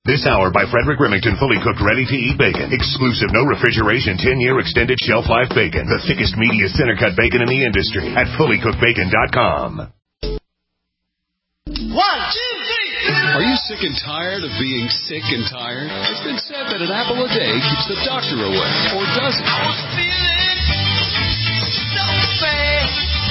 This hour by Frederick Remington, fully cooked, ready-to-eat bacon. Exclusive, no refrigeration, 10-year extended shelf life bacon. The thickest, meatiest center-cut bacon in the industry at fullycookedbacon.com. 1, 2, 3. Are you sick and tired of being sick and tired? It's been said that an apple a day keeps the doctor away, or does it? I was feeling so bad.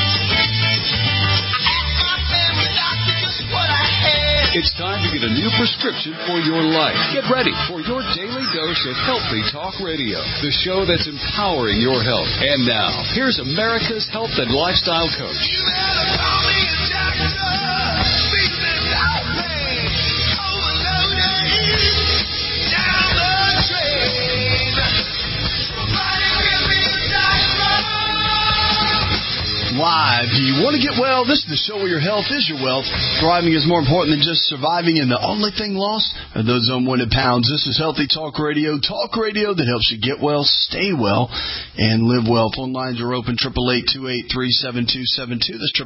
I asked my family doctor just what I had. It's time to get a new prescription for your life. Get ready for your daily dose of Healthy Talk Radio, the show that's empowering your health. And now, here's America's health and lifestyle coach. You better call me a doctor. Business out pain. Overloaded. Down the drain. Somebody give me a doctor. Live. Do you want to get well? This is the show where your health is your wealth. Thriving is more important than just surviving, and the only thing lost are those unwanted pounds. This is Healthy Talk Radio that helps you get well, stay well, and live well. Phone lines are open, 888-283-7272. That's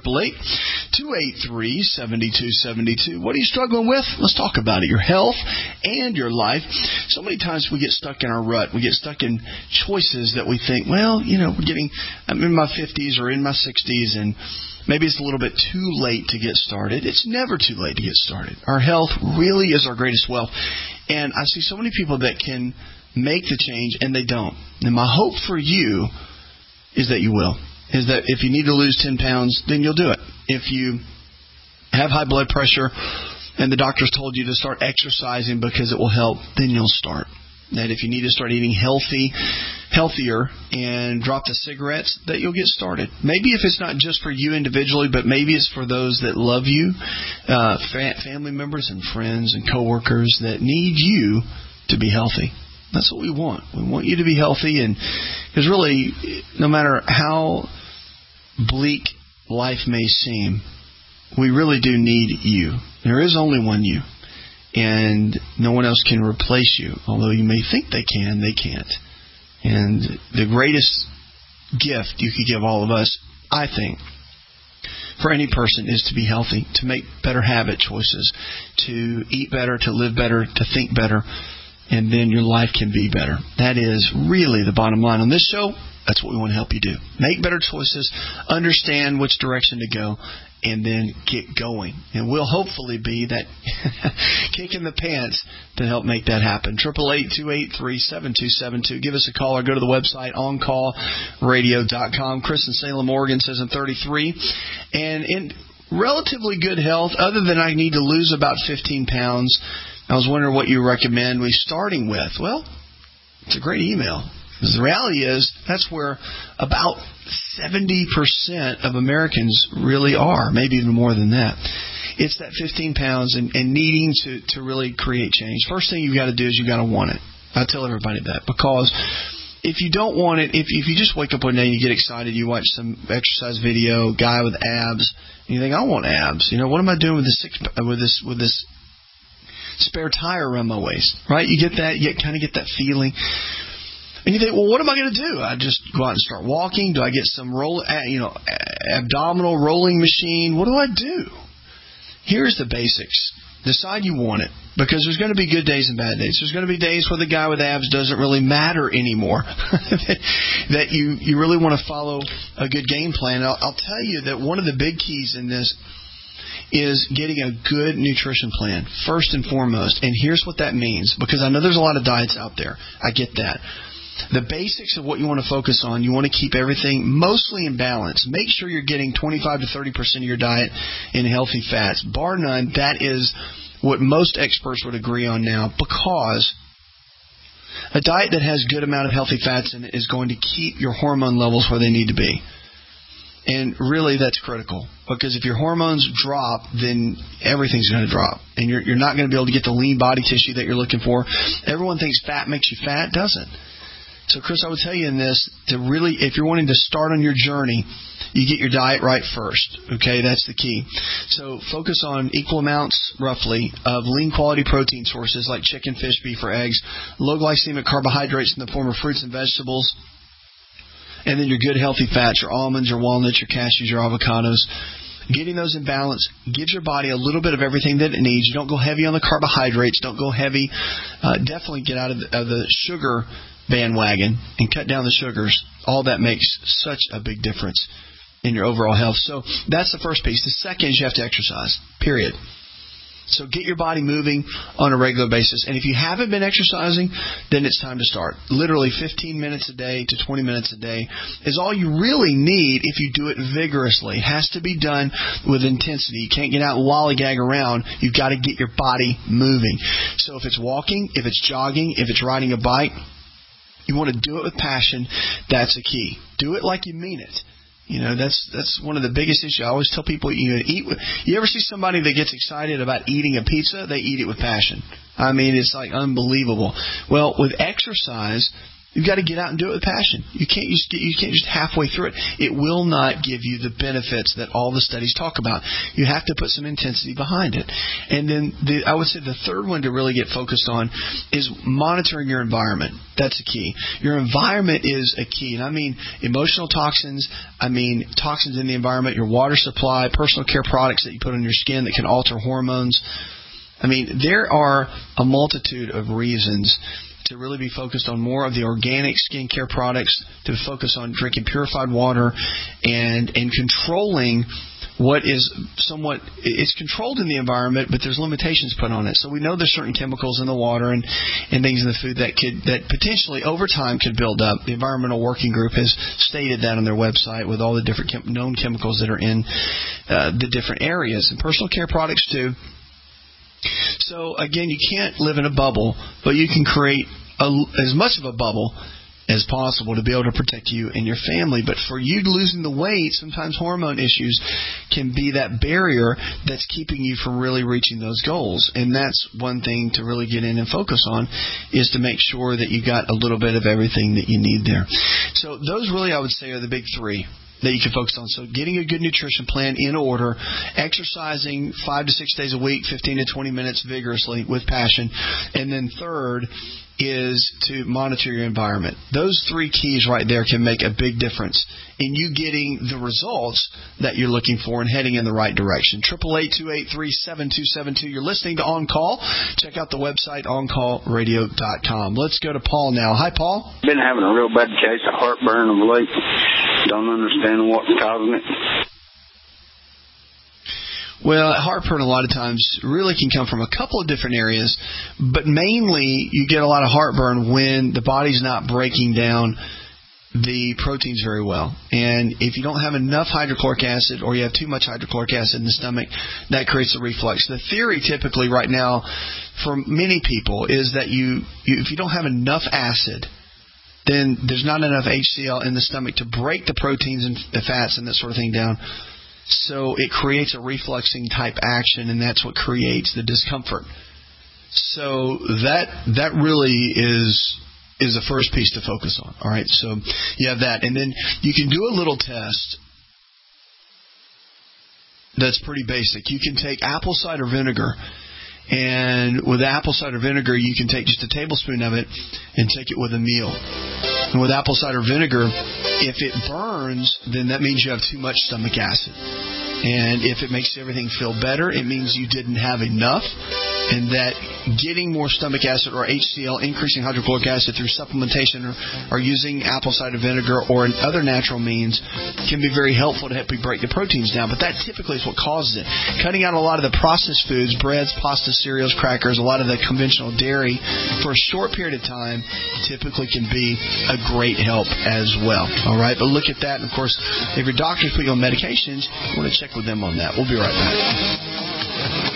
888-283-7272. What are you struggling with? Let's talk about it. Your health and your life. So many times we get stuck in our rut. We get stuck in choices that we think, well, I'm in my 50s or in my 60s, and maybe it's a little bit too late to get started. It's never too late to get started. Our health really is our greatest wealth. And I see so many people that can make the change, and they don't. And my hope for you is that you will. Is that if you need to lose 10 pounds, then you'll do it. If you have high blood pressure and the doctor's told you to start exercising because it will help, then you'll start. That if you need to start eating healthier and drop the cigarettes, that you'll get started. Maybe if it's not just for you individually, but maybe it's for those that love you, family members and friends and coworkers that need you to be healthy. That's what we want. We want you to be healthy, and because really, no matter how bleak life may seem, we really do need you. There is only one you. And no one else can replace you. Although you may think they can, they can't. And the greatest gift you could give all of us, I think, for any person is to be healthy, to make better habit choices, to eat better, to live better, to think better, and then your life can be better. That is really the bottom line. On this show, that's what we want to help you do. Make better choices, understand which direction to go, and then get going. And we'll hopefully be that kick in the pants to help make that happen. 888-283-7272. Give us a call or go to the website, oncallradio.com. Chris in Salem, Oregon says I'm 33 and in relatively good health, other than I need to lose about 15 pounds. I was wondering what you recommend we starting with. Well, it's a great email. Because the reality is, that's where about 70% of Americans really are, maybe even more than that. It's that 15 pounds and needing to really create change. First thing you've got to do is you've got to want it. I tell everybody that, because if you don't want it, if you just wake up one day and you get excited, you watch some exercise video, guy with abs, and you think, I want abs. What am I doing with this spare tire around my waist? Right? You get that, you kind of get that feeling. And you think, well, what am I going to do? I just go out and start walking? Do I get some abdominal rolling machine? What do I do? Here's the basics. Decide you want it, because there's going to be good days and bad days. There's going to be days where the guy with abs doesn't really matter anymore, that you really want to follow a good game plan. I'll tell you that one of the big keys in this is getting a good nutrition plan, first and foremost. And here's what that means, because I know there's a lot of diets out there. I get that. The basics of what you want to focus on, you want to keep everything mostly in balance. Make sure you're getting 25 to 30% of your diet in healthy fats. Bar none, that is what most experts would agree on now, because a diet that has good amount of healthy fats in it is going to keep your hormone levels where they need to be. And really, that's critical, because if your hormones drop, then everything's going to drop, and you're not going to be able to get the lean body tissue that you're looking for. Everyone thinks fat makes you fat. It doesn't. So, Chris, I would tell you in this, to really, if you're wanting to start on your journey, you get your diet right first. Okay, that's the key. So focus on equal amounts, roughly, of lean quality protein sources like chicken, fish, beef, or eggs, low glycemic carbohydrates in the form of fruits and vegetables, and then your good healthy fats, your almonds, your walnuts, your cashews, your avocados. Getting those in balance gives your body a little bit of everything that it needs. You don't go heavy on the carbohydrates. Don't go heavy. Definitely get out of the sugar bandwagon and cut down the sugars. All that makes such a big difference in your overall health. So that's the first piece. The second is you have to exercise, period. So get your body moving on a regular basis. And if you haven't been exercising, then it's time to start. Literally 15 minutes a day to 20 minutes a day is all you really need if you do it vigorously. It has to be done with intensity. You can't get out and lollygag around. You've got to get your body moving. So if it's walking, if it's jogging, if it's riding a bike, you want to do it with passion. That's the key. Do it like you mean it. That's one of the biggest issues. I always tell people, you ever see somebody that gets excited about eating a pizza? They eat it with passion. I mean, it's like unbelievable. Well, with exercise, you've got to get out and do it with passion. You can't just halfway through it. It will not give you the benefits that all the studies talk about. You have to put some intensity behind it. And then I would say the third one to really get focused on is monitoring your environment. That's the key. Your environment is a key. And I mean emotional toxins. I mean toxins in the environment, your water supply, personal care products that you put on your skin that can alter hormones. I mean, there are a multitude of reasons to really be focused on more of the organic skincare products, to focus on drinking purified water and controlling what is somewhat, it's controlled in the environment, but there's limitations put on it. So we know there's certain chemicals in the water and things in the food that potentially over time could build up. The Environmental Working Group has stated that on their website with all the different known chemicals that are in the different areas, and personal care products too. So, again, you can't live in a bubble, but you can create as much of a bubble as possible to be able to protect you and your family. But for you losing the weight, sometimes hormone issues can be that barrier that's keeping you from really reaching those goals. And that's one thing to really get in and focus on, is to make sure that you got a little bit of everything that you need there. So those really, I would say, are the big three that you can focus on. So getting a good nutrition plan in order, exercising 5 to 6 days a week, 15 to 20 minutes vigorously with passion, and then third is to monitor your environment. Those three keys right there can make a big difference in you getting the results that you're looking for and heading in the right direction. 888-283-7272. You're listening to On Call. Check out the website, oncallradio.com. Let's go to Paul now. Hi, Paul. Been having a real bad case of heartburn of late. Don't understand what's causing it. Well, heartburn a lot of times really can come from a couple of different areas, but mainly you get a lot of heartburn when the body's not breaking down the proteins very well. And if you don't have enough hydrochloric acid or you have too much hydrochloric acid in the stomach, that creates a reflux. The theory typically right now for many people is that if you don't have enough acid, then there's not enough HCl in the stomach to break the proteins and the fats and that sort of thing down. So it creates a refluxing type action, and that's what creates the discomfort. So that really is the first piece to focus on. All right, so you have that. And then you can do a little test that's pretty basic. You can take apple cider vinegar, and with apple cider vinegar, you can take just a tablespoon of it and take it with a meal. And with apple cider vinegar, if it burns, then that means you have too much stomach acid. And if it makes everything feel better, it means you didn't have enough, and that getting more stomach acid or HCl, increasing hydrochloric acid through supplementation or using apple cider vinegar or other natural means can be very helpful to help you break the proteins down. But that typically is what causes it. Cutting out a lot of the processed foods, breads, pasta, cereals, crackers, a lot of the conventional dairy for a short period of time typically can be a great help as well. All right, but look at that. And, of course, if your doctor's putting you on medications, you want to check with them on that. We'll be right back.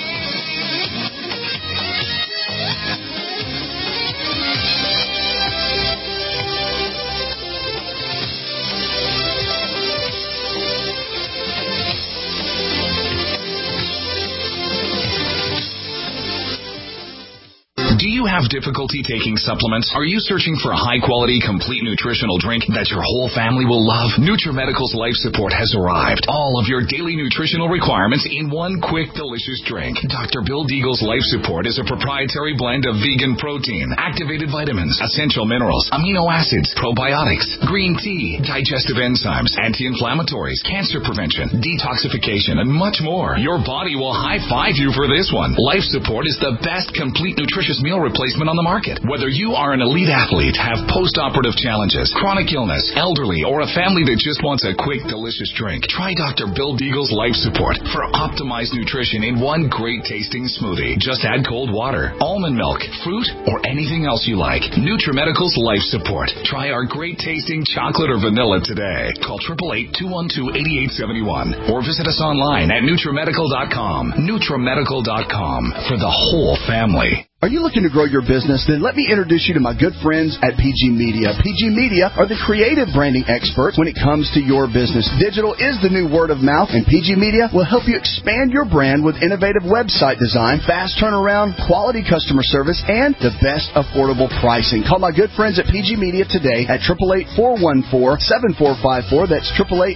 Do you have difficulty taking supplements? Are you searching for a high-quality, complete nutritional drink that your whole family will love? NutriMedical's Life Support has arrived. All of your daily nutritional requirements in one quick, delicious drink. Dr. Bill Deagle's Life Support is a proprietary blend of vegan protein, activated vitamins, essential minerals, amino acids, probiotics, green tea, digestive enzymes, anti-inflammatories, cancer prevention, detoxification, and much more. Your body will high-five you for this one. Life Support is the best complete nutritious meal replacement on the market. Whether you are an elite athlete, have post-operative challenges, chronic illness, elderly, or a family that just wants a quick, delicious drink, try Dr. Bill Deagle's Life Support for optimized nutrition in one great-tasting smoothie. Just add cold water, almond milk, fruit, or anything else you like. NutriMedical's Life Support. Try our great-tasting chocolate or vanilla today. Call 888-212-8871 or visit us online at NutriMedical.com. NutriMedical.com for the whole family. Are you looking to grow your business? Then let me introduce you to my good friends at PG Media. PG Media are the creative branding experts when it comes to your business. Digital is the new word of mouth, and PG Media will help you expand your brand with innovative website design, fast turnaround, quality customer service, and the best affordable pricing. Call my good friends at PG Media today at 888-414-7454. That's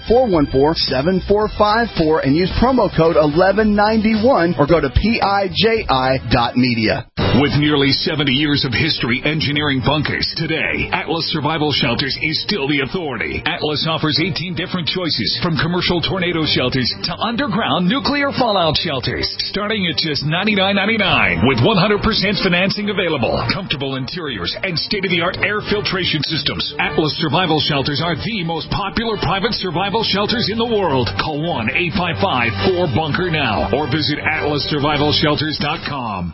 888-414-7454, and use promo code 1191 or go to PIJI.media. With nearly 70 years of history engineering bunkers, today, Atlas Survival Shelters is still the authority. Atlas offers 18 different choices, from commercial tornado shelters to underground nuclear fallout shelters, starting at just $99.99 with 100% financing available, comfortable interiors, and state-of-the-art air filtration systems. Atlas Survival Shelters are the most popular private survival shelters in the world. Call 1-855-4BUNKER now or visit atlassurvivalshelters.com.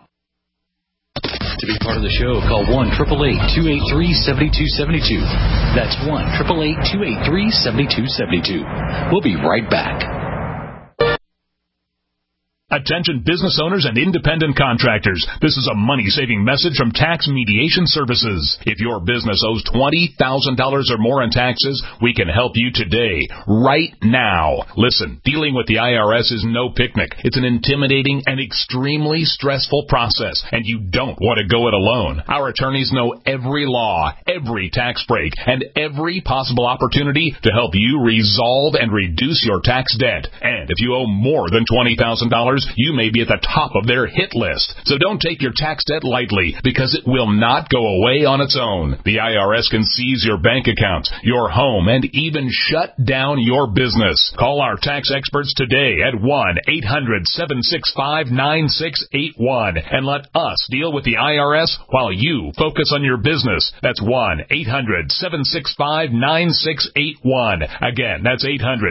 To be part of the show, call 1-888-283-7272. That's 1-888-283-7272. We'll be right back. Attention business owners and independent contractors. This is a money-saving message from Tax Mediation Services. If your business owes $20,000 or more in taxes, we can help you today, right now. Listen, dealing with the IRS is no picnic. It's an intimidating and extremely stressful process, and you don't want to go it alone. Our attorneys know every law, every tax break, and every possible opportunity to help you resolve and reduce your tax debt. And if you owe more than $20,000, you may be at the top of their hit list. So don't take your tax debt lightly, because it will not go away on its own. The IRS can seize your bank accounts, your home, and even shut down your business. Call our tax experts today at 1-800-765-9681 and let us deal with the IRS while you focus on your business. That's 1-800-765-9681. Again, that's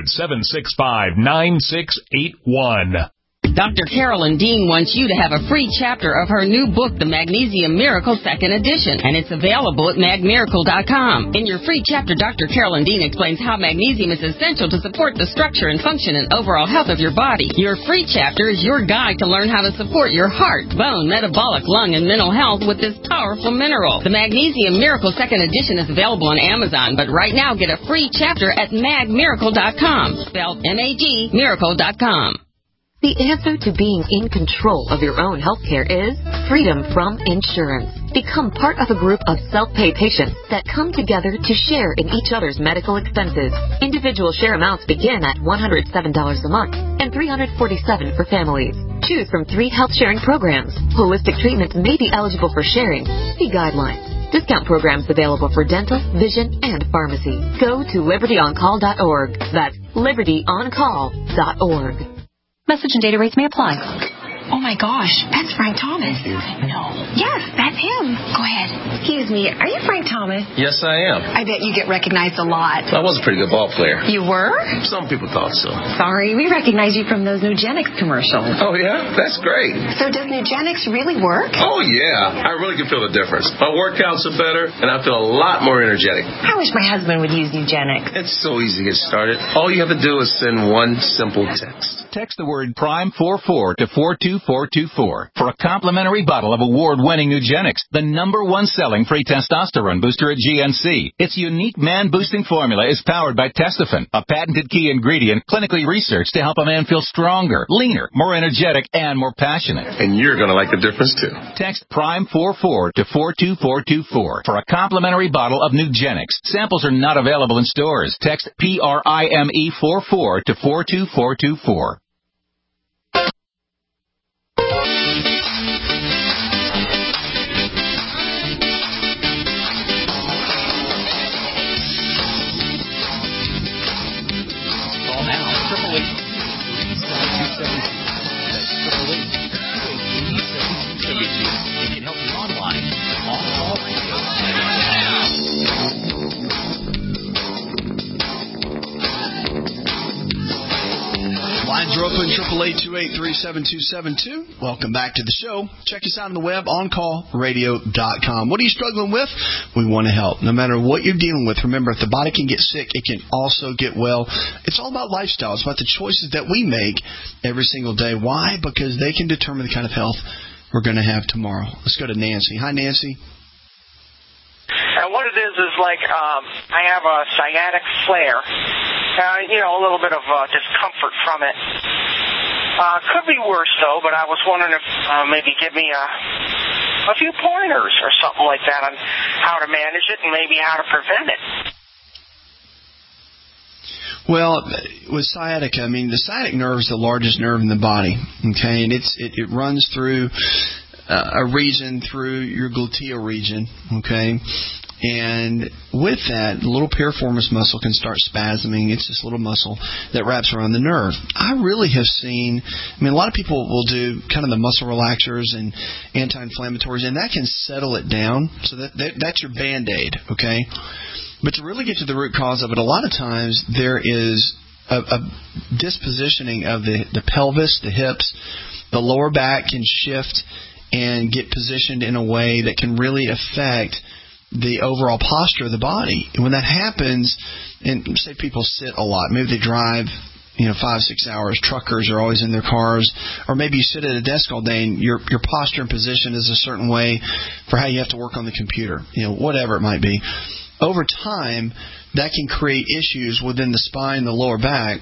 800-765-9681. Dr. Carolyn Dean wants you to have a free chapter of her new book, The Magnesium Miracle 2nd Edition, and it's available at magmiracle.com. In your free chapter, Dr. Carolyn Dean explains how magnesium is essential to support the structure and function and overall health of your body. Your free chapter is your guide to learn how to support your heart, bone, metabolic, lung, and mental health with this powerful mineral. The Magnesium Miracle 2nd Edition is available on Amazon, but right now get a free chapter at magmiracle.com, spelled M-A-G, miracle.com. The answer to being in control of your own health care is freedom from insurance. Become part of a group of self-pay patients that come together to share in each other's medical expenses. Individual share amounts begin at $107 a month and $347 for families. Choose from 3 health sharing programs. Holistic treatments may be eligible for sharing. See guidelines. Discount programs available for dental, vision, and pharmacy. Go to libertyoncall.org. That's libertyoncall.org. Message and data rates may apply. Oh my gosh, that's Frank Thomas. No. Yes, that's him. Go ahead. Excuse me, are you Frank Thomas? Yes, I am. I bet you get recognized a lot. I was a pretty good ball player. You were? Some people thought so. Sorry, we recognize you from those Nugenix commercials. Oh, yeah? That's great. So does Nugenix really work? Oh, yeah. I really can feel the difference. My workouts are better, and I feel a lot more energetic. I wish my husband would use Nugenix. It's so easy to get started. All you have to do is send one simple text. Text the word PRIME44 to 42424 for a complimentary bottle of award-winning Nugenix, the #1 selling free testosterone booster at GNC. Its unique man-boosting formula is powered by Testofen, a patented key ingredient clinically researched to help a man feel stronger, leaner, more energetic, and more passionate. And you're going to like the difference, too. Text PRIME44 to 42424 for a complimentary bottle of Nugenix. Samples are not available in stores. Text PRIME44 to 42424. Call now. 888-372-7272. That's 888-372-7272. It can help you online. On-call radio. Lines are open, 888-283-7272. Welcome back to the show. Check us out on the web, oncallradio.com. What are you struggling with? We want to help. No matter what you're dealing with, remember, if the body can get sick, it can also get well. It's all about lifestyle. It's about the choices that we make every single day. Why? Because they can determine the kind of health we're going to have tomorrow. Let's go to Nancy. Hi, Nancy. And what it is like I have a sciatic flare, a little bit of discomfort from it. Could be worse, though, but I was wondering if maybe give me a few pointers or something like that on how to manage it and maybe how to prevent it. Well, with sciatica, the sciatic nerve is the largest nerve in the body, okay, and it runs through a region through your gluteal region, okay? And with that, the little piriformis muscle can start spasming. It's this little muscle that wraps around the nerve. I really have seen, a lot of people will do kind of the muscle relaxers and anti-inflammatories, and that can settle it down. So that's your Band-Aid, okay? But to really get to the root cause of it, a lot of times there is a dispositioning of the pelvis, the hips. The lower back can shift and get positioned in a way that can really affect the overall posture of the body. And when that happens, and say people sit a lot, maybe they drive 5-6 hours, truckers are always in their cars, or maybe you sit at a desk all day and your posture and position is a certain way for how you have to work on the computer, whatever it might be. Over time, that can create issues within the spine, the lower back,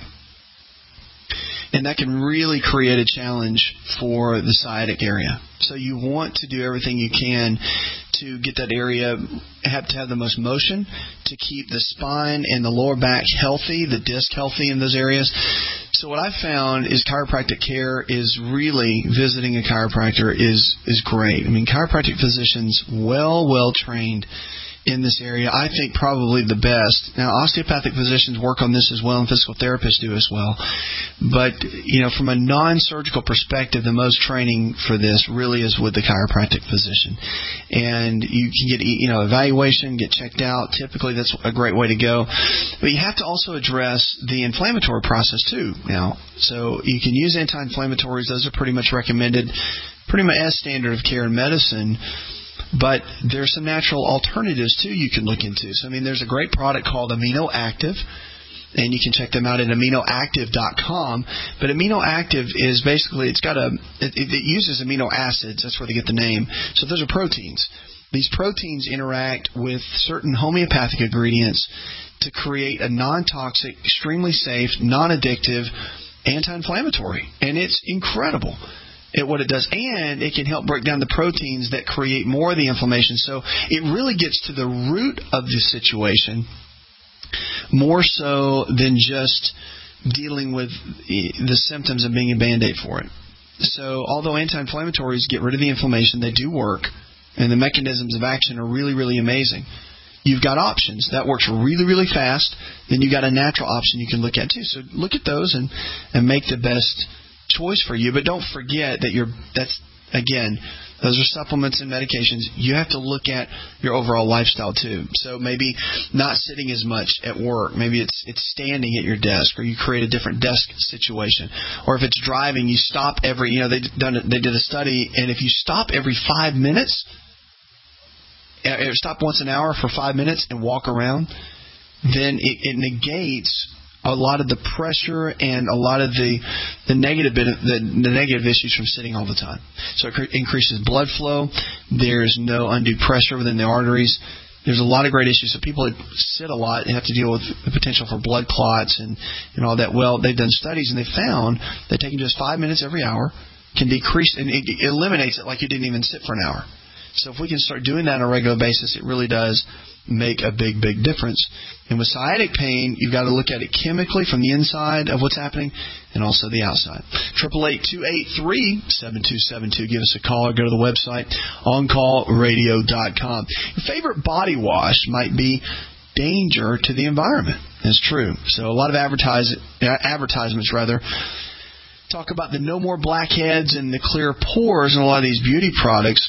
and that can really create a challenge for the sciatic area. So you want to do everything you can to get that area, have to have the most motion, to keep the spine and the lower back healthy, the disc healthy in those areas. So what I've found is chiropractic care is really, visiting a chiropractor is great. Chiropractic physicians, well trained in this area, I think probably the best. Now, osteopathic physicians work on this as well, and physical therapists do as well. But, from a non-surgical perspective, the most training for this really is with the chiropractic physician. And you can get, evaluation, get checked out. Typically, that's a great way to go. But you have to also address the inflammatory process, too, now. So you can use anti-inflammatories. Those are pretty much recommended, pretty much as standard of care in medicine. But there's some natural alternatives, too, you can look into. So, there's a great product called Amino Active, and you can check them out at aminoactive.com. But Amino Active is basically, it uses amino acids. That's where they get the name. So those are proteins. These proteins interact with certain homeopathic ingredients to create a non-toxic, extremely safe, non-addictive anti-inflammatory. And it's incredible at what it does, and it can help break down the proteins that create more of the inflammation. So it really gets to the root of the situation more so than just dealing with the symptoms and being a Band-Aid for it. So although anti-inflammatories get rid of the inflammation, they do work, and the mechanisms of action are really, really amazing. You've got options. That works really, really fast. Then you've got a natural option you can look at, too. So look at those and make the best choice for you. But don't forget that those are supplements and medications. You have to look at your overall lifestyle too. So maybe not sitting as much at work. Maybe it's standing at your desk, or you create a different desk situation. Or if it's driving, you stop every. They did a study, and if you stop every 5 minutes, stop once an hour for 5 minutes and walk around, then it negates a lot of the pressure and a lot of the negative issues from sitting all the time. So it increases blood flow. There's no undue pressure within the arteries. There's a lot of great issues. So people that sit a lot have to deal with the potential for blood clots and all that. Well, they've done studies and they've found that taking just 5 minutes every hour can decrease, and it eliminates it like you didn't even sit for an hour. So if we can start doing that on a regular basis, it really does make a big, big difference. And with sciatic pain, you've got to look at it chemically from the inside of what's happening and also the outside. 888-283-7272. Give us a call or go to the website, OnCallRadio.com. Your favorite body wash might be danger to the environment. That's true. So a lot of advertisements talk about the no more blackheads and the clear pores in a lot of these beauty products.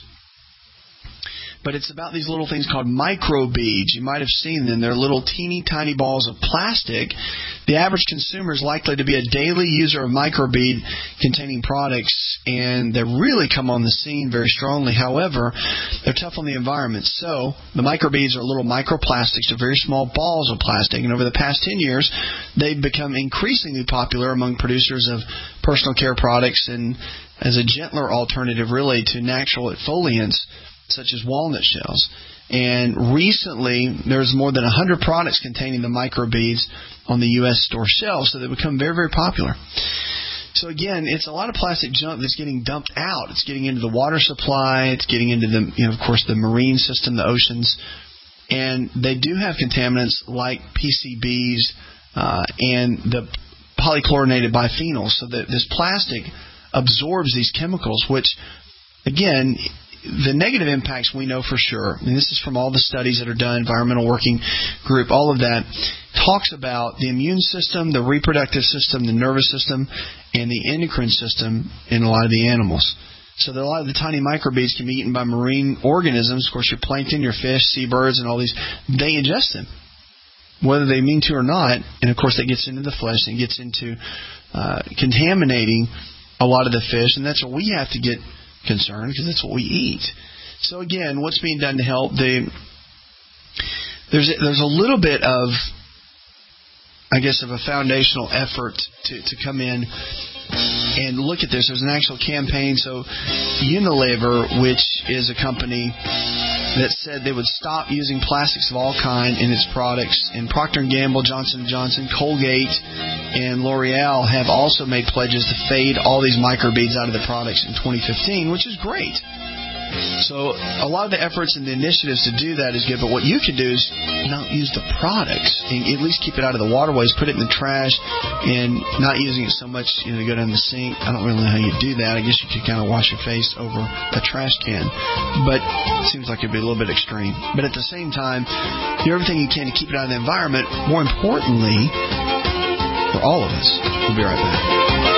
But it's about these little things called microbeads. You might have seen them. They're little teeny tiny balls of plastic. The average consumer is likely to be a daily user of microbead containing products, and they really come on the scene very strongly. However, they're tough on the environment. So the microbeads are little microplastics. They're very small balls of plastic. And over the past 10 years, they've become increasingly popular among producers of personal care products and as a gentler alternative really to natural exfoliants such as walnut shells. And recently, there's more than 100 products containing the microbeads on the U.S. store shelves, so they've become very, very popular. So again, it's a lot of plastic junk that's getting dumped out. It's getting into the water supply. It's getting into of course, the marine system, the oceans. And they do have contaminants like PCBs and the polychlorinated biphenyls. So that this plastic absorbs these chemicals, which, again, the negative impacts we know for sure, and this is from all the studies that are done, Environmental Working Group, all of that, talks about the immune system, the reproductive system, the nervous system, and the endocrine system in a lot of the animals. So that a lot of the tiny microbeads can be eaten by marine organisms. Of course, your plankton, your fish, seabirds, and all these, they ingest them, whether they mean to or not. And, of course, that gets into the flesh and gets into contaminating a lot of the fish, and that's what we have to get concerned because that's what we eat. So again, what's being done to help? There's a little bit of, I guess, of a foundational effort to come in and look at this. There's an actual campaign. So Unilever, which is a company that said they would stop using plastics of all kind in its products, and Procter & Gamble, Johnson & Johnson, Colgate, and L'Oreal have also made pledges to fade all these microbeads out of the products in 2015, which is great. So a lot of the efforts and the initiatives to do that is good, but what you can do is not use the products and at least keep it out of the waterways, put it in the trash, and not using it so much to go down the sink. I don't really know how you do that. I guess you could kind of wash your face over a trash can, but it seems like it'd be a little bit extreme. But at the same time, do everything you can to keep it out of the environment. More importantly, for all of us. We'll be right back.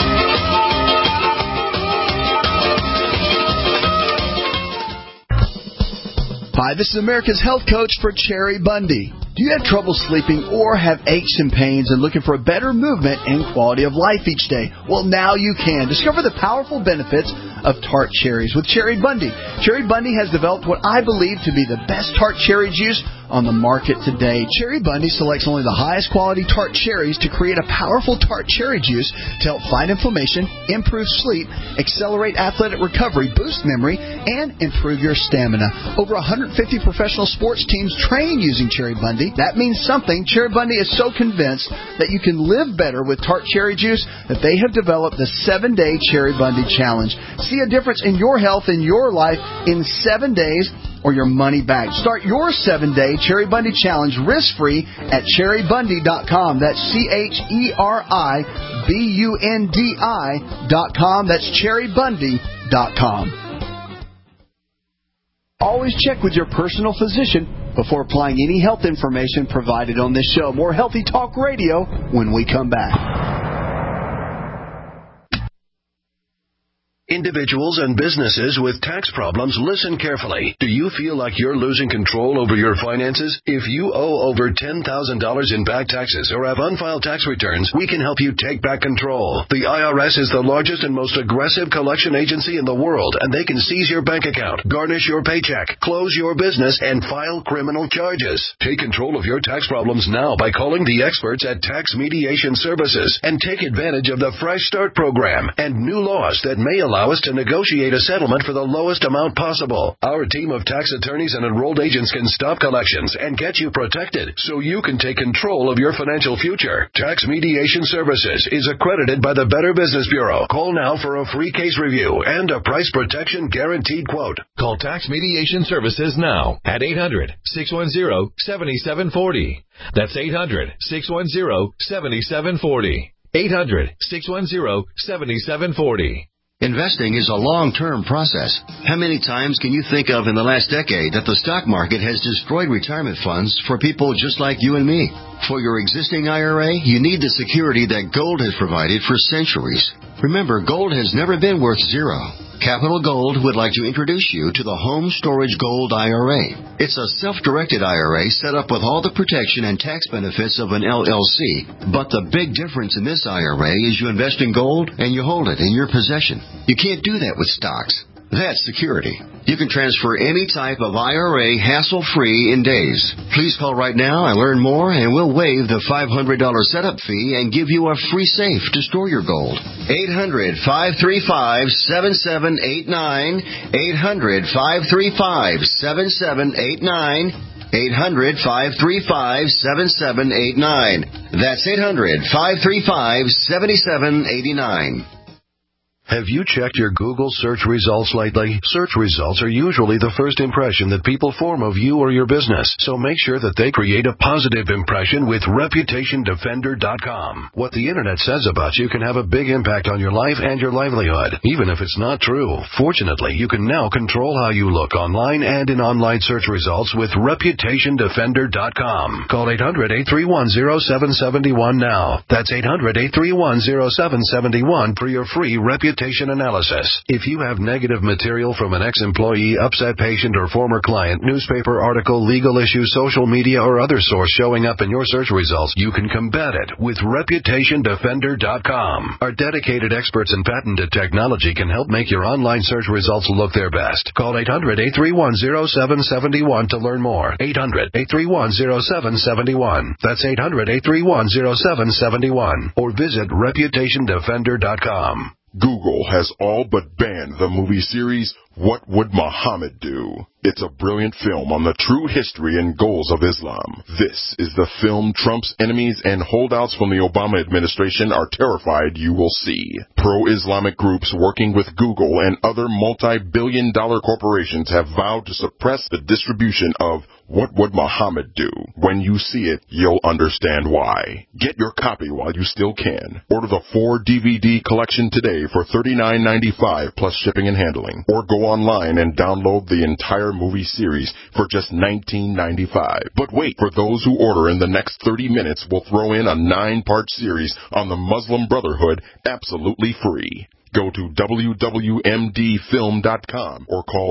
Hi, this is America's Health Coach for Cherry Bundy. Do you have trouble sleeping or have aches and pains and looking for a better movement and quality of life each day? Well, now you can. Discover the powerful benefits of tart cherries with Cherry Bundy. Cherry Bundy has developed what I believe to be the best tart cherry juice on the market today. Cherry Bundy selects only the highest quality tart cherries to create a powerful tart cherry juice to help fight inflammation, improve sleep, accelerate athletic recovery, boost memory, and improve your stamina. Over 150 professional sports teams train using Cherry Bundy. That means something. Cherry Bundy is so convinced that you can live better with tart cherry juice that they have developed the 7-Day Cherry Bundy Challenge. See a difference in your health and your life in 7 days or your money back. Start your 7-Day Cherry Bundy Challenge risk-free at cherrybundy.com. That's CHERIBUNDI.com. That's cherrybundy.com. Always check with your personal physician before applying any health information provided on this show. More Healthy Talk Radio when we come back. Individuals and businesses with tax problems, listen carefully. Do you feel like you're losing control over your finances? If you owe over $10,000 in back taxes or have unfiled tax returns, we can help you take back control. The IRS is the largest and most aggressive collection agency in the world, and they can seize your bank account, garnish your paycheck, close your business, and file criminal charges. Take control of your tax problems now by calling the experts at Tax Mediation Services and take advantage of the Fresh Start program and new laws that may allow us to negotiate a settlement for the lowest amount possible. Our team of tax attorneys and enrolled agents can stop collections and get you protected so you can take control of your financial future. Tax Mediation Services is accredited by the Better Business Bureau. Call now for a free case review and a price protection guaranteed quote. Call Tax Mediation Services now at 800-610-7740. That's 800-610-7740. 800-610-7740. Investing is a long-term process. How many times can you think of in the last decade that the stock market has destroyed retirement funds for people just like you and me? For your existing IRA, you need the security that gold has provided for centuries. Remember, gold has never been worth zero. Capital Gold would like to introduce you to the Home Storage Gold IRA. It's a self-directed IRA set up with all the protection and tax benefits of an LLC. But the big difference in this IRA is you invest in gold and you hold it in your possession. You can't do that with stocks. That's security. You can transfer any type of IRA hassle-free in days. Please call right now and learn more, and we'll waive the $500 setup fee and give you a free safe to store your gold. 800-535-7789. 800-535-7789. 800-535-7789. That's 800-535-7789. Have you checked your Google search results lately? Search results are usually the first impression that people form of you or your business, so make sure that they create a positive impression with ReputationDefender.com. What the Internet says about you can have a big impact on your life and your livelihood, even if it's not true. Fortunately, you can now control how you look online and in online search results with ReputationDefender.com. Call 800-831-0771 now. That's 800-831-0771 for your free reputation analysis. If you have negative material from an ex-employee, upset patient, or former client, newspaper article, legal issue, social media, or other source showing up in your search results, you can combat it with ReputationDefender.com. Our dedicated experts in patented technology can help make your online search results look their best. Call 800-831-0771 to learn more. 800-831-0771. That's 800-831-0771. Or visit ReputationDefender.com. Google has all but banned the movie series What Would Muhammad Do? It's a brilliant film on the true history and goals of Islam. This is the film Trump's enemies and holdouts from the Obama administration are terrified you will see. Pro-Islamic groups working with Google and other multi-billion-dollar corporations have vowed to suppress the distribution of What Would Muhammad Do? When you see it, you'll understand why. Get your copy while you still can. Order the 4-DVD collection today for $39.95 plus shipping and handling. Or go online and download the entire movie series for just $19.95. But wait, for those who order in the next 30 minutes, we'll throw in a 9-part series on the Muslim Brotherhood absolutely free. Go to wwmdfilm.com or call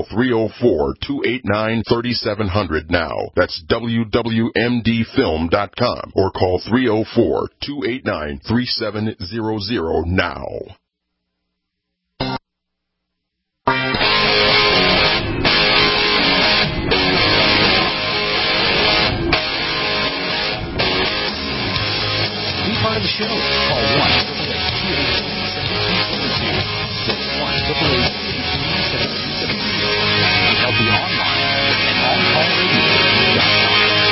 304-289-3700 now. That's wwmdfilm.com or call 304-289-3700 now. Be part of the show. Call 1-888-286-7272. That's 1-888-286-7272. Help you online at OnCallRadio.com.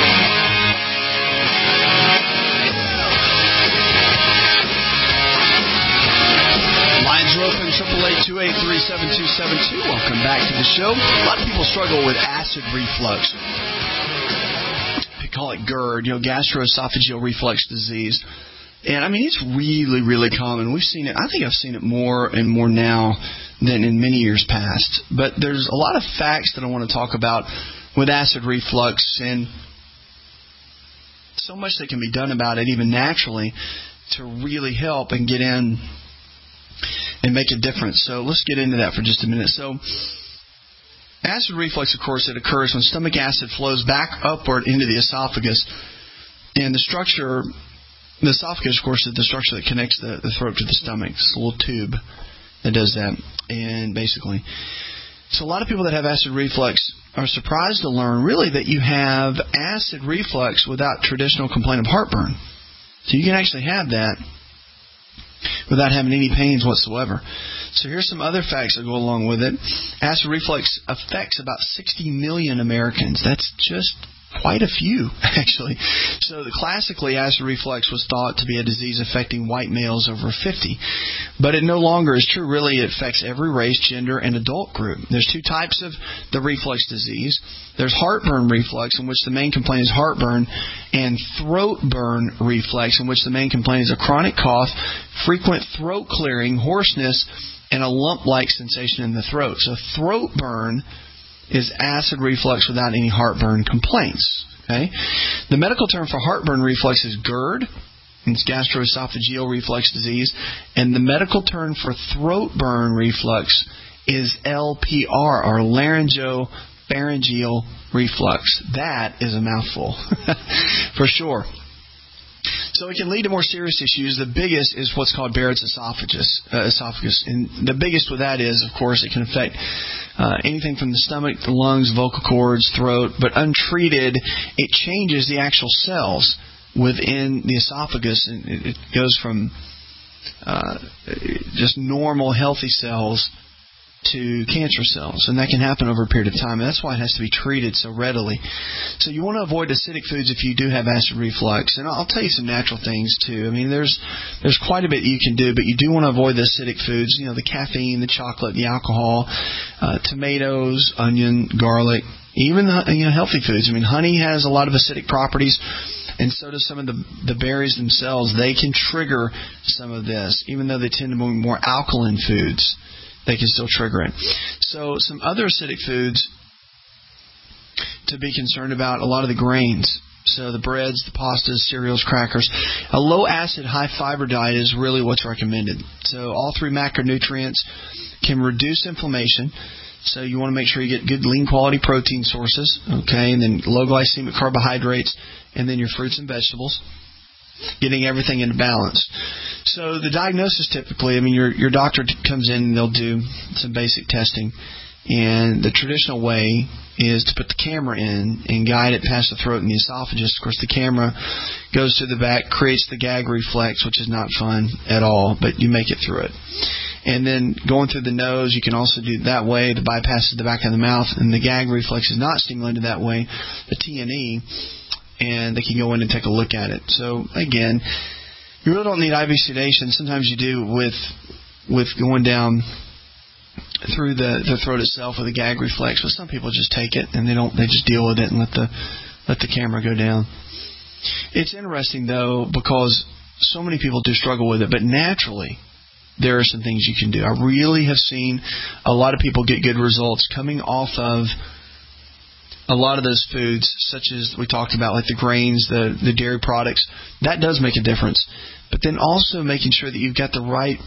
Lines are open, 888-283-7272. Welcome back to the show. A lot of people struggle with acid reflux. They call it GERD, gastroesophageal reflux disease. And, I mean, it's really, really common. We've seen it. I think I've seen it more and more now than in many years past. But there's a lot of facts that I want to talk about with acid reflux and so much that can be done about it, even naturally, to really help and get in and make a difference. So let's get into that for just a minute. So acid reflux, of course, it occurs when stomach acid flows back upward into the esophagus. And the esophagus, of course, is the structure that connects the throat to the stomach. It's a little tube that does that. And basically, so a lot of people that have acid reflux are surprised to learn, really, that you have acid reflux without traditional complaint of heartburn. So you can actually have that without having any pains whatsoever. So here's some other facts that go along with it. Acid reflux affects about 60 million Americans. That's just quite a few, actually. So classically, acid reflux was thought to be a disease affecting white males over 50. But it no longer is true. Really, it affects every race, gender, and adult group. There's two types of the reflux disease. There's heartburn reflux, in which the main complaint is heartburn, and throat burn reflux, in which the main complaint is a chronic cough, frequent throat clearing, hoarseness, and a lump-like sensation in the throat. So throat burn is acid reflux without any heartburn complaints. Okay, the medical term for heartburn reflux is GERD. It's gastroesophageal reflux disease, and the medical term for throat burn reflux is LPR, or laryngopharyngeal reflux. That is a mouthful, for sure. So it can lead to more serious issues. The biggest is what's called Barrett's esophagus. And the biggest with that is, of course, it can affect anything from the stomach, the lungs, vocal cords, throat. But untreated, it changes the actual cells within the esophagus. And it goes from just normal, healthy cells to cancer cells, and that can happen over a period of time, and that's why it has to be treated so readily. So you want to avoid acidic foods if you do have acid reflux, and I'll tell you some natural things too. I mean, there's quite a bit you can do, but you do want to avoid the acidic foods, the caffeine, the chocolate, the alcohol, tomatoes, onion, garlic, even healthy foods. I mean, honey has a lot of acidic properties, and so does some of the berries themselves. They can trigger some of this, even though they tend to be more alkaline foods. They can still trigger it. So some other acidic foods to be concerned about, a lot of the grains. So the breads, the pastas, cereals, crackers. A low-acid, high-fiber diet is really what's recommended. So all three macronutrients can reduce inflammation. So you want to make sure you get good, lean-quality protein sources, okay, and then low-glycemic carbohydrates, and then your fruits and vegetables. Getting everything into balance. So the diagnosis typically, your doctor comes in and they'll do some basic testing. And the traditional way is to put the camera in and guide it past the throat and the esophagus. Of course, the camera goes to the back, creates the gag reflex, which is not fun at all, but you make it through it. And then going through the nose, you can also do it that way. The bypass is the back of the mouth, and the gag reflex is not stimulated that way. The T&E. And they can go in and take a look at it. So, again, you really don't need IV sedation. Sometimes you do with going down through the throat itself with a gag reflex, but some people just take it and they just deal with it and let the camera go down. It's interesting, though, because so many people do struggle with it, but naturally there are some things you can do. I really have seen a lot of people get good results coming off of a lot of those foods, such as we talked about, like the grains, the dairy products. That does make a difference. But then also making sure that you've got the right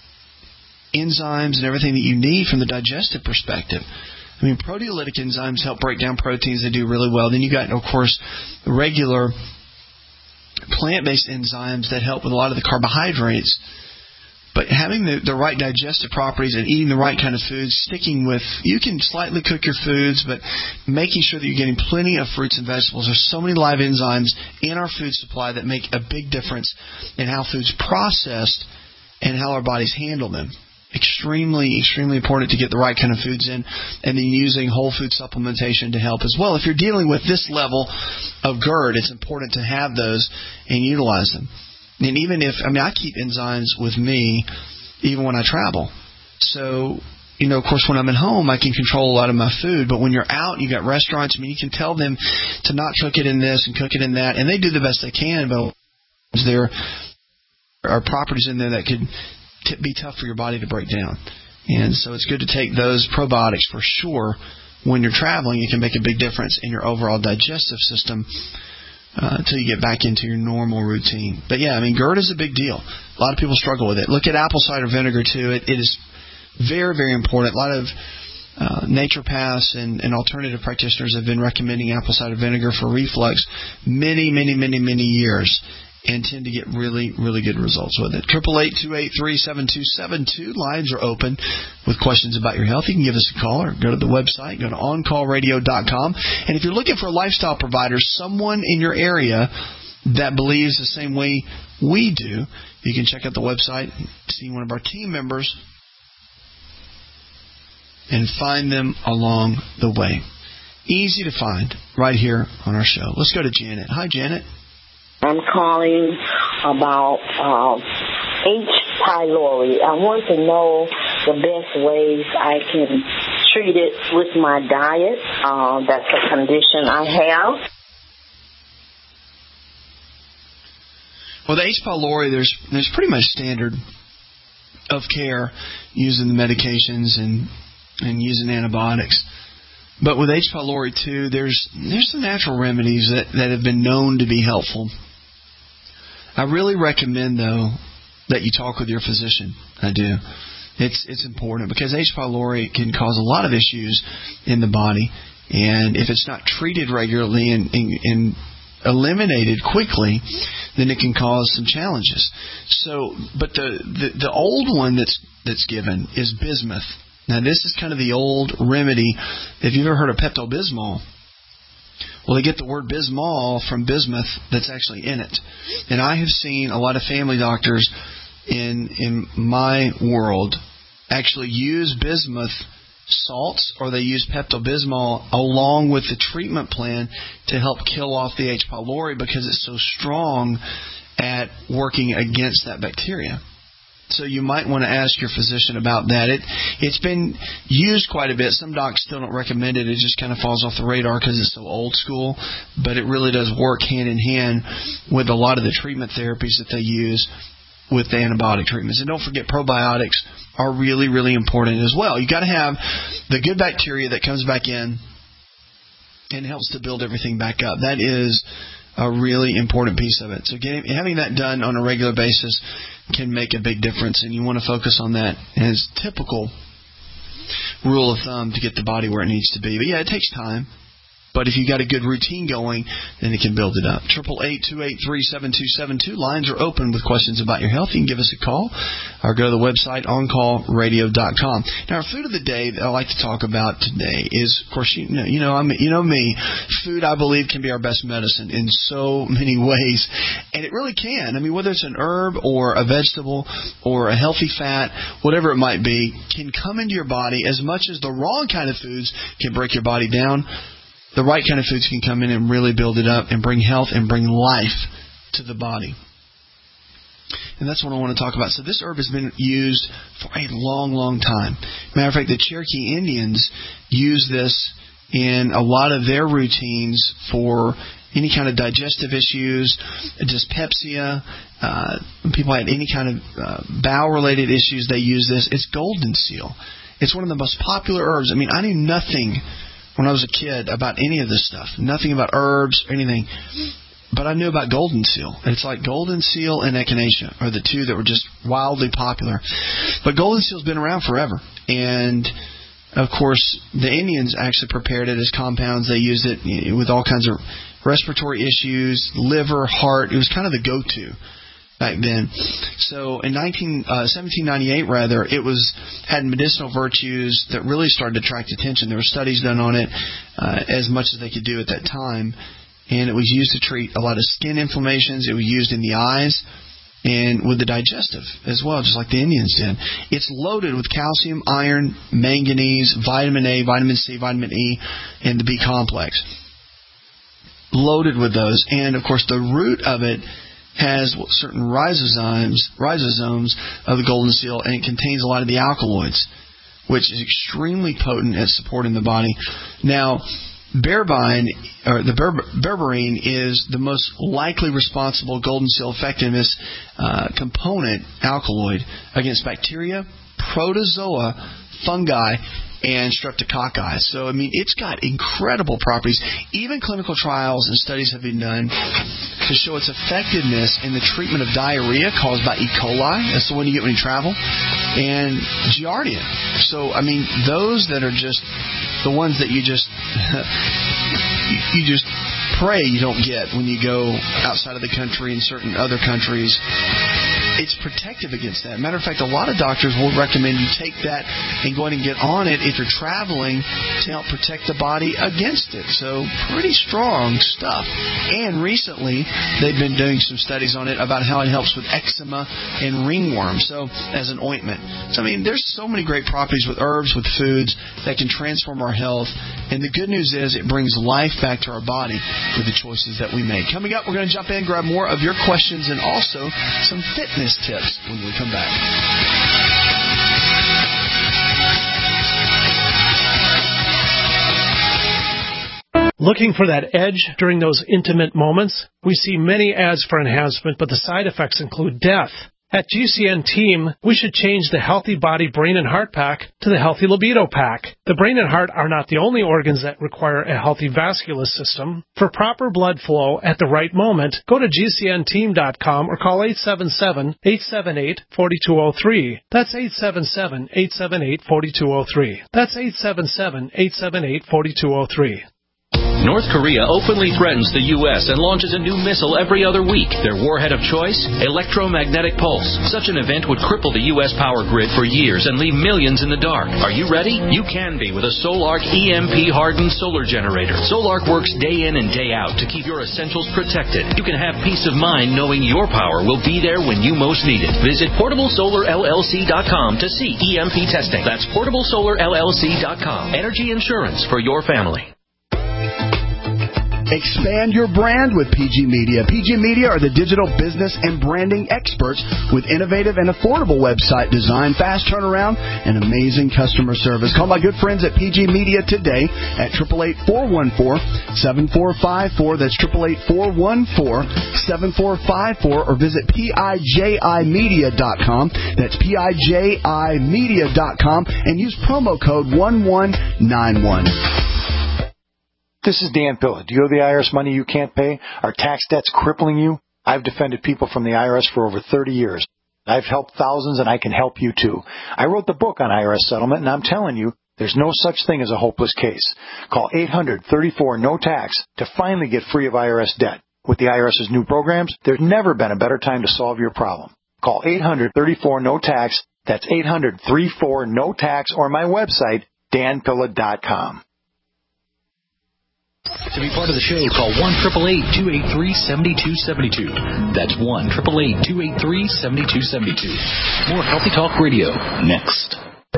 enzymes and everything that you need from the digestive perspective. Proteolytic enzymes help break down proteins. They do really well. Then you got, of course, regular plant-based enzymes that help with a lot of the carbohydrates. But having the right digestive properties and eating the right kind of foods, sticking with, you can slightly cook your foods, but making sure that you're getting plenty of fruits and vegetables. There's so many live enzymes in our food supply that make a big difference in how food's processed and how our bodies handle them. Extremely, extremely important to get the right kind of foods in, and then using whole food supplementation to help as well. If you're dealing with this level of GERD, it's important to have those and utilize them. And even if, I keep enzymes with me even when I travel. So, of course, when I'm at home, I can control a lot of my food. But when you're out, you got restaurants, you can tell them to not cook it in this and cook it in that. And they do the best they can, but there are properties in there that could be tough for your body to break down. And so it's good to take those probiotics for sure. When you're traveling, it can make a big difference in your overall digestive system until you get back into your normal routine. But yeah, I mean, GERD is a big deal. A lot of people struggle with it. Look at apple cider vinegar too. It is very, very important. A lot of naturopaths and alternative practitioners have been recommending apple cider vinegar for reflux many years, and tend to get really, really good results with it. 888-283-7272. Lines are open with questions about your health. You can give us a call or go to the website, go to OnCallRadio.com. And if you're looking for a lifestyle provider, someone in your area that believes the same way we do, you can check out the website, see one of our team members, and find them along the way. Easy to find right here on our show. Let's go to Janet. Hi, Janet. I'm calling about H. pylori. I want to know the best ways I can treat it with my diet. That's a condition I have. Well, the H. pylori, there's pretty much standard of care using the medications and using antibiotics. But with H. pylori too, there's some natural remedies that have been known to be helpful. I really recommend, though, that you talk with your physician. I do. It's important because H. pylori can cause a lot of issues in the body, and if it's not treated regularly and eliminated quickly, then it can cause some challenges. So, but the old one that's given is bismuth. Now, this is kind of the old remedy. If you've ever heard of Pepto-Bismol, well, they get the word Bismol from bismuth that's actually in it. And I have seen a lot of family doctors in my world actually use bismuth salts, or they use Pepto-Bismol along with the treatment plan to help kill off the H. pylori because it's so strong at working against that bacteria. So you might want to ask your physician about that. It's been used quite a bit. Some docs still don't recommend it. It just kind of falls off the radar because it's so old school. But it really does work hand in hand with a lot of the treatment therapies that they use with the antibiotic treatments. And don't forget, probiotics are really, really important as well. You got to have the good bacteria that comes back in and helps to build everything back up. That is a really important piece of it. So having that done on a regular basis can make a big difference, and you want to focus on that as typical rule of thumb to get the body where it needs to be. But yeah, it takes time. But if you've got a good routine going, then it can build it up. 888-283-7272. Lines are open with questions about your health. You can give us a call or go to the website, OnCallRadio.com. Now, our food of the day that I like to talk about today is, of course, you know me. Food, I believe, can be our best medicine in so many ways. And it really can. I mean, whether it's an herb or a vegetable or a healthy fat, whatever it might be, can come into your body as much as the wrong kind of foods can break your body down. The right kind of foods can come in and really build it up and bring health and bring life to the body. And that's what I want to talk about. So this herb has been used for a long, long time. Matter of fact, the Cherokee Indians use this in a lot of their routines for any kind of digestive issues, dyspepsia. When people had any kind of bowel-related issues, they use this. It's golden seal. It's one of the most popular herbs. I mean, I knew nothing when I was a kid about any of this stuff. Nothing about herbs or anything. But I knew about golden seal. It's like golden seal and echinacea are the two that were just wildly popular. But golden seal's been around forever. And, of course, the Indians actually prepared it as compounds. They used it with all kinds of respiratory issues, liver, heart. It was kind of the go-to back then. So in 1798, it had medicinal virtues that really started to attract attention. There were studies done on it as much as they could do at that time. And it was used to treat a lot of skin inflammations. It was used in the eyes and with the digestive as well, just like the Indians did. It's loaded with calcium, iron, manganese, vitamin A, vitamin C, vitamin E, and the B complex. Loaded with those. And, of course, the root of it has certain ribosomes of the golden seal, and it contains a lot of the alkaloids, which is extremely potent at supporting the body. Now, berberine is the most likely responsible golden seal effectiveness component alkaloid against bacteria, protozoa, fungi, and streptococcus. So, I mean, it's got incredible properties. Even clinical trials and studies have been done to show its effectiveness in the treatment of diarrhea caused by E. coli. That's the one you get when you travel. And Giardia. So, I mean, those that are just the ones that you just you just pray you don't get when you go outside of the country and certain other countries. It's protective against that. Matter of fact, a lot of doctors will recommend you take that and go ahead and get on it if you're traveling to help protect the body against it. So pretty strong stuff. And recently, they've been doing some studies on it about how it helps with eczema and ringworm, so as an ointment. So, I mean, there's so many great properties with herbs, with foods that can transform our health. And the good news is it brings life back to our body with the choices that we make. Coming up, we're going to jump in, grab more of your questions, and also some fitness tips when we come back. Looking for that edge during those intimate moments? We see many ads for enhancement, but the side effects include death. At GCN Team, we should change the Healthy Body, Brain, and Heart Pack to the Healthy Libido Pack. The brain and heart are not the only organs that require a healthy vascular system. For proper blood flow at the right moment, go to GCNteam.com or call 877-878-4203. That's 877-878-4203. That's 877-878-4203. North Korea openly threatens the U.S. and launches a new missile every other week. Their warhead of choice? Electromagnetic pulse. Such an event would cripple the U.S. power grid for years and leave millions in the dark. Are you ready? You can be with a Solarc EMP-hardened solar generator. Solarc works day in and day out to keep your essentials protected. You can have peace of mind knowing your power will be there when you most need it. Visit PortableSolarLLC.com to see EMP testing. That's PortableSolarLLC.com. Energy insurance for your family. Expand your brand with PG Media. PG Media are the digital business and branding experts with innovative and affordable website design, fast turnaround, and amazing customer service. Call my good friends at PG Media today at 888-414-7454. That's 888-414-7454, or visit PIJImedia.com. That's PIJImedia.com, and use promo code 1191. This is Dan Pilla. Do you owe the IRS money you can't pay? Are tax debts crippling you? I've defended people from the IRS for over 30 years. I've helped thousands, and I can help you too. I wrote the book on IRS settlement, and I'm telling you, there's no such thing as a hopeless case. Call 800-34-NO-TAX to finally get free of IRS debt. With the IRS's new programs, there's never been a better time to solve your problem. Call 800-34-NO-TAX. That's 800-34-NO-TAX, or my website, danpilla.com. To be part of the show, call 1-888-283-7272. That's 1-888-283-7272. More Healthy Talk Radio next.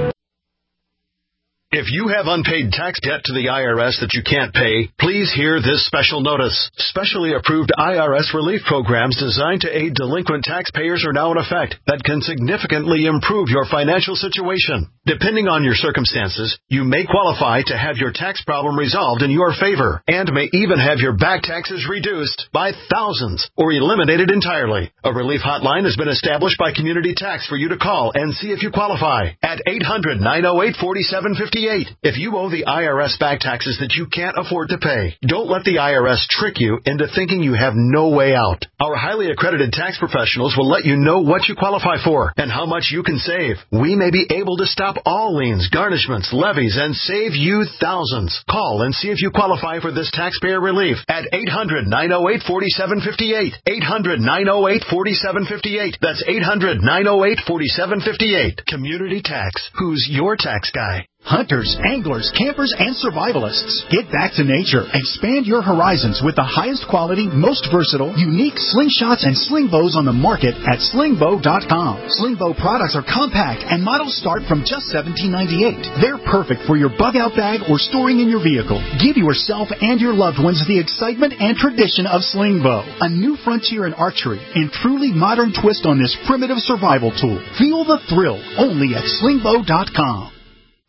If you have unpaid tax debt to the IRS that you can't pay, please hear this special notice. Specially approved IRS relief programs designed to aid delinquent taxpayers are now in effect that can significantly improve your financial situation. Depending on your circumstances, you may qualify to have your tax problem resolved in your favor and may even have your back taxes reduced by thousands or eliminated entirely. A relief hotline has been established by Community Tax for you to call and see if you qualify at 800-908-4758. If you owe the IRS back taxes that you can't afford to pay, don't let the IRS trick you into thinking you have no way out. Our highly accredited tax professionals will let you know what you qualify for and how much you can save. We may be able to stop all liens, garnishments, levies, and save you thousands. Call and see if you qualify for this taxpayer relief at 800-908-4758. 800-908-4758. That's 800-908-4758. Community Tax. Who's your tax guy? Hunters, anglers, campers, and survivalists. Get back to nature. Expand your horizons with the highest quality, most versatile, unique slingshots and sling bows on the market at slingbow.com. Slingbow products are compact and models start from just $17.98. They're perfect for your bug-out bag or storing in your vehicle. Give yourself and your loved ones the excitement and tradition of Slingbow, a new frontier in archery and truly modern twist on this primitive survival tool. Feel the thrill only at slingbow.com.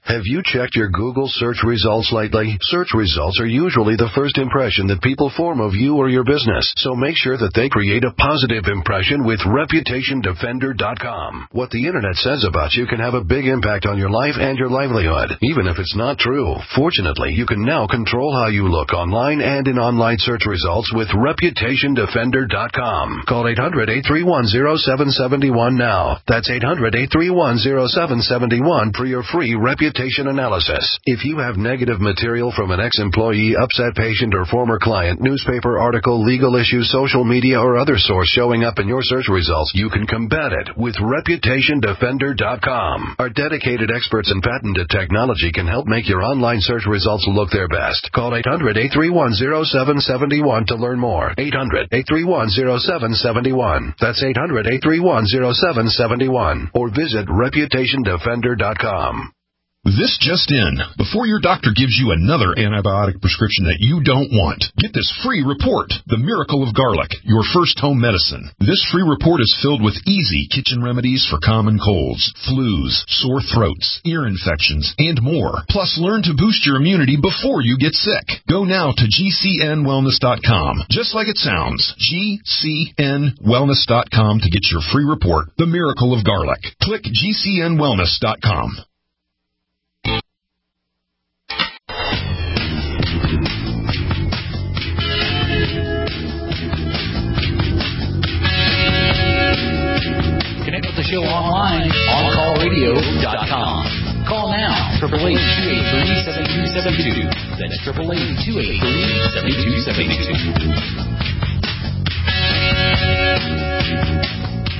Have you checked your Google search results lately? Search results are usually the first impression that people form of you or your business, so make sure that they create a positive impression with ReputationDefender.com. What the internet says about you can have a big impact on your life and your livelihood, even if it's not true. Fortunately, you can now control how you look online and in online search results with ReputationDefender.com. Call 800-831-0771 now. That's 800-831-0771 for your free reputation analysis. If you have negative material from an ex-employee, upset patient, or former client, newspaper article, legal issue, social media, or other source showing up in your search results, you can combat it with ReputationDefender.com. Our dedicated experts in patented technology can help make your online search results look their best. Call 800-831-0771 to learn more. 800-831-0771. That's 800-831-0771. Or visit ReputationDefender.com. This just in. Before your doctor gives you another antibiotic prescription that you don't want, get this free report, The Miracle of Garlic, your first home medicine. This free report is filled with easy kitchen remedies for common colds, flus, sore throats, ear infections, and more. Plus, learn to boost your immunity before you get sick. Go now to GCNwellness.com. Just like it sounds, GCNwellness.com to get your free report, The Miracle of Garlic. Click GCNwellness.com. Connect with the show online, OnCallRadio.com. Call now, 888-283-7272. That's 888-283-7272.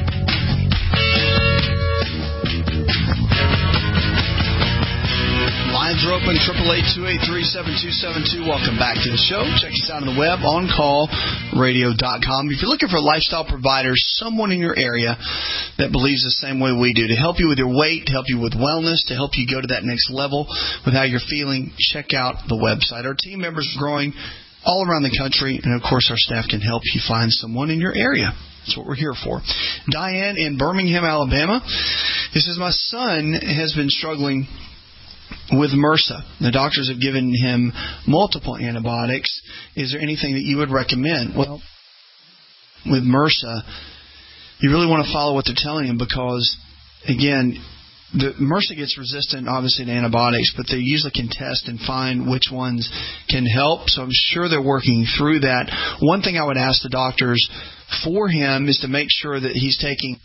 Lines are open, 888-283-7272. Welcome back to the show. Check us out on the web, OnCallRadio.com. If you're looking for lifestyle providers, someone in your area that believes the same way we do, to help you with your weight, to help you with wellness, to help you go to that next level with how you're feeling, check out the website. Our team members are growing all around the country, and, of course, our staff can help you find someone in your area. That's what we're here for. Diane in Birmingham, Alabama. This says, my son has been struggling with MRSA. The doctors have given him multiple antibiotics. Is there anything that you would recommend? Well, with MRSA, you really want to follow what they're telling him because, again, the MRSA gets resistant, obviously, to antibiotics, but they usually can test and find which ones can help. So I'm sure they're working through that. One thing I would ask the doctors for him is to make sure that he's taking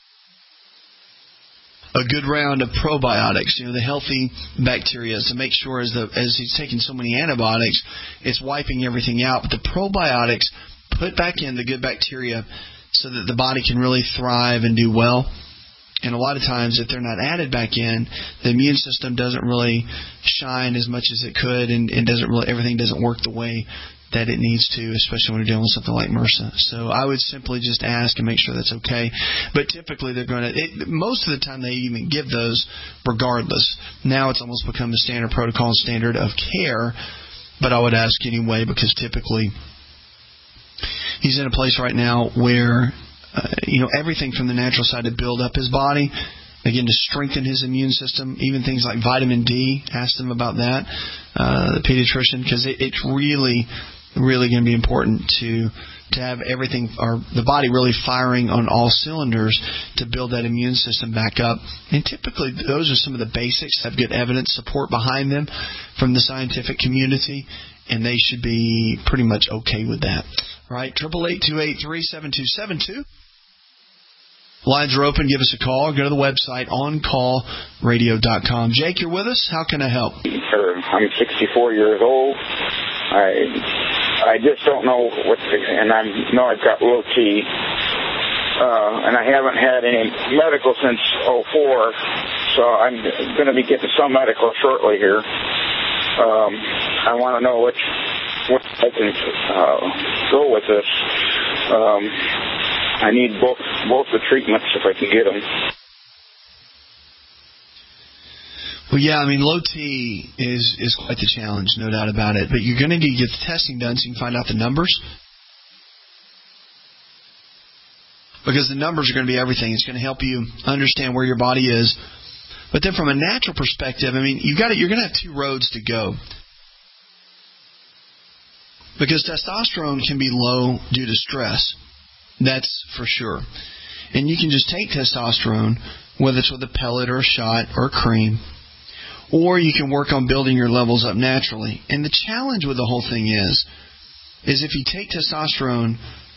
a good round of probiotics, the healthy bacteria, to make sure as he's taking so many antibiotics, it's wiping everything out. But the probiotics put back in the good bacteria so that the body can really thrive and do well. And a lot of times, if they're not added back in, the immune system doesn't really shine as much as it could, and everything doesn't work the way that it needs to, especially when you're dealing with something like MRSA. So I would simply just ask and make sure that's okay. But typically they're going to, most of the time they even give those regardless. Now it's almost become the standard protocol and standard of care, but I would ask anyway because typically he's in a place right now where, everything from the natural side to build up his body, again, to strengthen his immune system, even things like vitamin D. Ask them about that, the pediatrician, because it's really going to be important to have everything, or the body really firing on all cylinders to build that immune system back up. And typically, those are some of the basics, have good evidence support behind them from the scientific community, and they should be pretty much okay with that. Right? 888-283-7272. Lines are open. Give us a call. Go to the website, OnCallRadio.com. Jake, you're with us. How can I help? I'm 64 years old. I just don't know and I know I've got low T, and I haven't had any medical since 2004, so I'm going to be getting some medical shortly here. I want to know what I can go with this. I need both the treatments if I can get them. Well, yeah, low T is quite the challenge, no doubt about it. But you're going to need to get the testing done so you can find out the numbers. Because the numbers are going to be everything. It's going to help you understand where your body is But then from a natural perspective, I mean, you're going to have two roads to go. Because testosterone can be low due to stress. That's for sure. And you can just take testosterone, whether it's with a pellet or a shot or a cream, or you can work on building your levels up naturally. And the challenge with the whole thing is if you take testosterone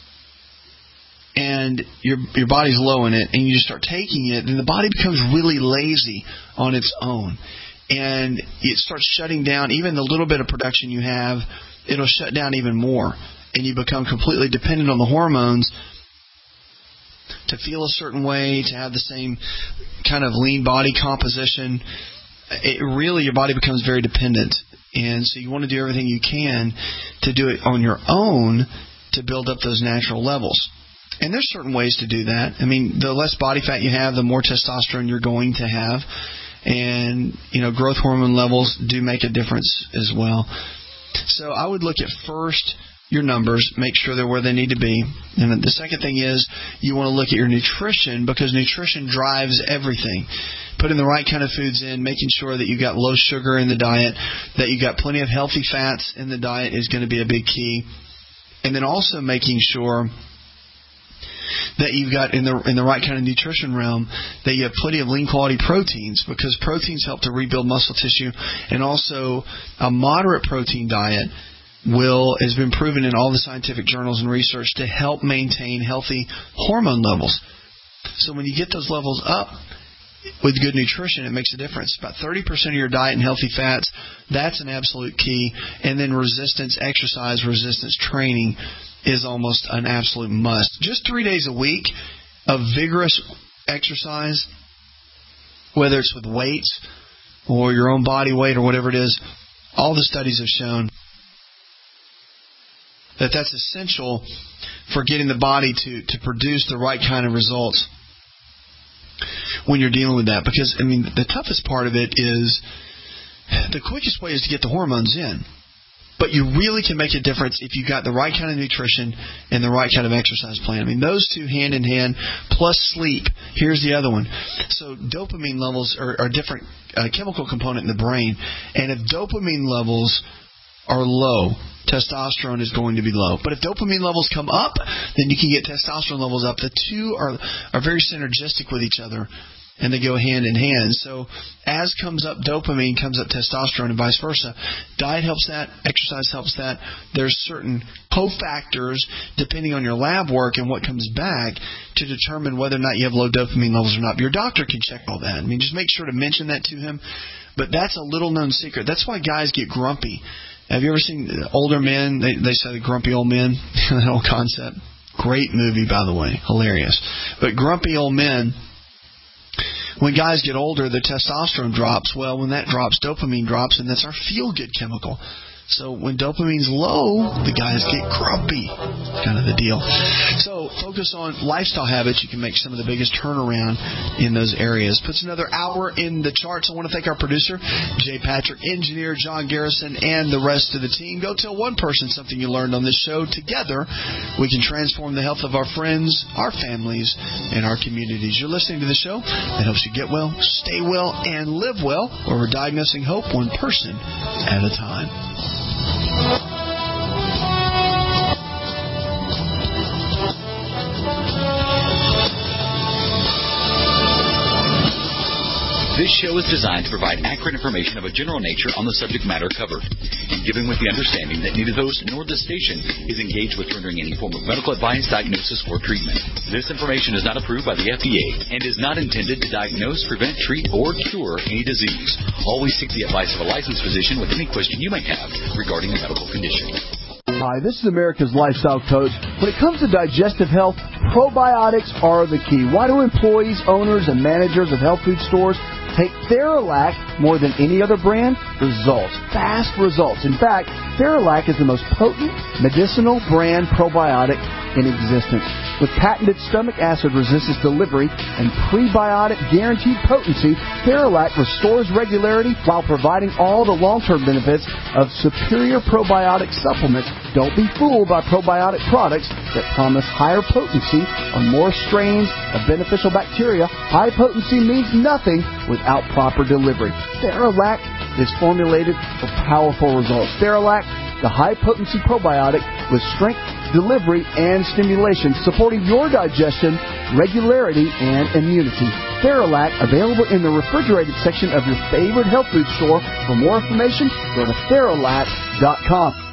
and your body's low in it, and you just start taking it, then the body becomes really lazy on its own. And it starts shutting down even the little bit of production you have. It'll shut down even more, and you become completely dependent on the hormones to feel a certain way, to have the same kind of lean body composition. Your body becomes very dependent, and so you want to do everything you can to do it on your own to build up those natural levels. And there's certain ways to do that. I mean, the less body fat you have, the more testosterone you're going to have, and growth hormone levels do make a difference as well. So I would look at first your numbers, make sure they're where they need to be. And the second thing is you want to look at your nutrition, because nutrition drives everything. Putting the right kind of foods in, making sure that you've got low sugar in the diet, that you've got plenty of healthy fats in the diet is going to be a big key. And then also making sure that you've got in the right kind of nutrition realm, that you have plenty of lean quality proteins, because proteins help to rebuild muscle tissue, and also a moderate protein diet has been proven in all the scientific journals and research to help maintain healthy hormone levels. So when you get those levels up with good nutrition, it makes a difference. About 30% of your diet and healthy fats, that's an absolute key. And then exercise resistance training is almost an absolute must. Just 3 days a week of vigorous exercise, whether it's with weights or your own body weight or whatever it is, all the studies have shown that that's essential for getting the body to produce the right kind of results when you're dealing with that. Because, I mean, the toughest part of it is the quickest way is to get the hormones in. But you really can make a difference if you've got the right kind of nutrition and the right kind of exercise plan. I mean, those two hand in hand, plus sleep. Here's the other one. So dopamine levels are a different chemical component in the brain. And if dopamine levels are low, testosterone is going to be low. But if dopamine levels come up, then you can get testosterone levels up. The two are very synergistic with each other, and they go hand in hand. So as comes up dopamine, comes up testosterone, and vice versa. Diet helps that. Exercise helps that. There's certain cofactors, depending on your lab work and what comes back, to determine whether or not you have low dopamine levels or not. Your doctor can check all that. I mean, just make sure to mention that to him. But that's a little-known secret. That's why guys get grumpy. Have you ever seen older men? They say the grumpy old men, that whole concept. Great movie, by the way. Hilarious. But grumpy old men, when guys get older, the testosterone drops. Well, when that drops, dopamine drops, and that's our feel-good chemical. So when dopamine's low, the guys get grumpy. Kind of the deal. So focus on lifestyle habits. You can make some of the biggest turnaround in those areas. Puts another hour in the charts. I want to thank our producer, Jay Patrick, engineer John Garrison, and the rest of the team. Go tell one person something you learned on this show. Together, we can transform the health of our friends, our families, and our communities. You're listening to the show that helps you get well, stay well, and live well, where we're diagnosing hope one person at a time. This show is designed to provide accurate information of a general nature on the subject matter covered, and given with the understanding that neither the host nor the station is engaged with rendering any form of medical advice, diagnosis, or treatment. This information is not approved by the FDA and is not intended to diagnose, prevent, treat, or cure any disease. Always seek the advice of a licensed physician with any question you may have regarding a medical condition. Hi, this is America's Lifestyle Coach. When it comes to digestive health, probiotics are the key. Why do employees, owners, and managers of health food stores take Theralac more than any other brand? Results. Fast results. In fact, Theralac is the most potent medicinal brand probiotic in existence. With patented stomach acid resistance delivery and prebiotic guaranteed potency, Theralac restores regularity while providing all the long-term benefits of superior probiotic supplements. Don't be fooled by probiotic products that promise higher potency or more strains of beneficial bacteria. High potency means nothing without proper delivery. Theralac is formulated for powerful results. Theralac, the high-potency probiotic with strength, delivery, and stimulation, supporting your digestion, regularity, and immunity. Theralac, available in the refrigerated section of your favorite health food store. For more information, go to Theralac.com.